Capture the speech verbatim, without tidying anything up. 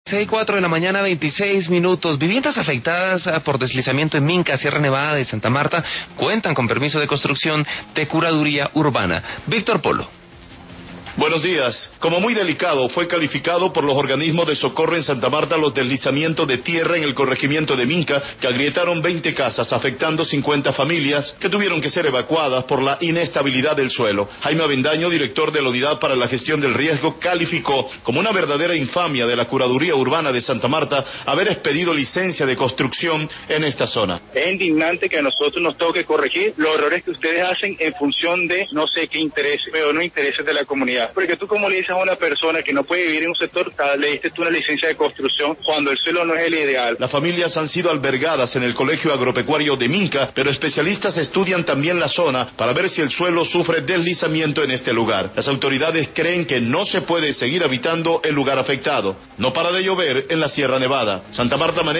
seis y cuatro de la mañana, veintiséis minutos. Viviendas afectadas por deslizamiento en Minca, Sierra Nevada de Santa Marta, cuentan con permiso de construcción de curaduría urbana. Víctor Polo. Buenos días. Como muy delicado fue calificado por los organismos de socorro en Santa Marta los deslizamientos de tierra en el corregimiento de Minca, que agrietaron veinte casas, afectando cincuenta familias, que tuvieron que ser evacuadas por la inestabilidad del suelo. Jaime Avendaño, director de la Unidad para la Gestión del Riesgo, calificó como una verdadera infamia de la Curaduría Urbana de Santa Marta haber expedido licencia de construcción en esta zona. Es indignante que a nosotros nos toque corregir los errores que ustedes hacen en función de no sé qué intereses, pero no intereses de la comunidad. Porque tú, como le dices a una persona que no puede vivir en un sector, le diste tú una licencia de construcción cuando el suelo no es el ideal. Las familias han sido albergadas en el Colegio Agropecuario de Minca, pero especialistas estudian también la zona para ver si el suelo sufre deslizamiento en este lugar. Las autoridades creen que no se puede seguir habitando el lugar afectado. No para de llover en la Sierra Nevada. Santa Marta